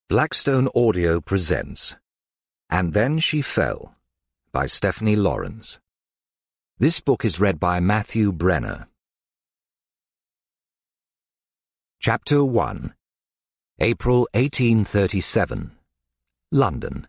Blackstone Audio presents And Then She Fell by Stephanie Lawrence. This book is read by Matthew Brenner. Chapter 1. April 1837. London.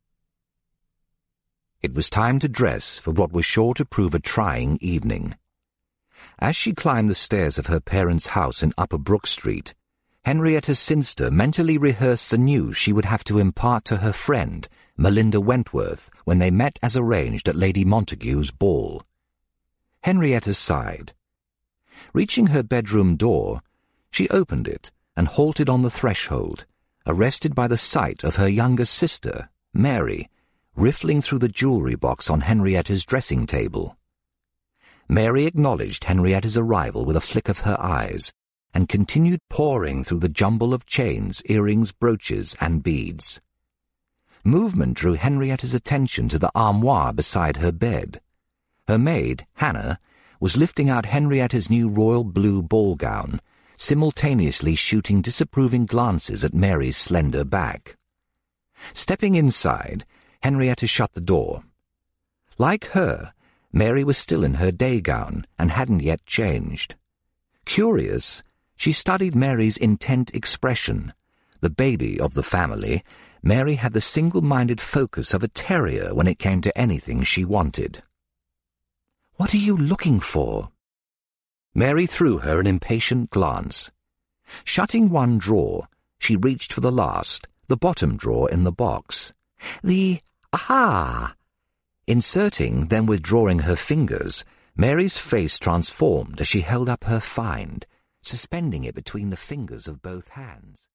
It was time to dress for what was sure to prove a trying evening. As she climbed the stairs of her parents' house in Upper Brook Street, Henrietta Sinster mentally rehearsed the news she would have to impart to her friend, Melinda Wentworth, when they met as arranged at Lady Montague's ball. Henrietta sighed. Reaching her bedroom door, she opened it and halted on the threshold, arrested by the sight of her younger sister, Mary, riffling through the jewellery box on Henrietta's dressing table. Mary acknowledged Henrietta's arrival with a flick of her eyes, and continued poring through the jumble of chains, earrings, brooches, and beads. Movement drew Henrietta's attention to the armoire beside her bed. Her maid, Hannah, was lifting out Henrietta's new royal blue ball gown, simultaneously shooting disapproving glances at Mary's slender back. Stepping inside, Henrietta shut the door. Like her, Mary was still in her day gown and hadn't yet changed. Curious, she studied Mary's intent expression. The baby of the family, Mary had the single-minded focus of a terrier when it came to anything she wanted. "What are you looking for?" Mary threw her an impatient glance. Shutting one drawer, she reached for the last, the bottom drawer in the box. Aha! Inserting, then withdrawing her fingers, Mary's face transformed as she held up her find, suspending it between the fingers of both hands.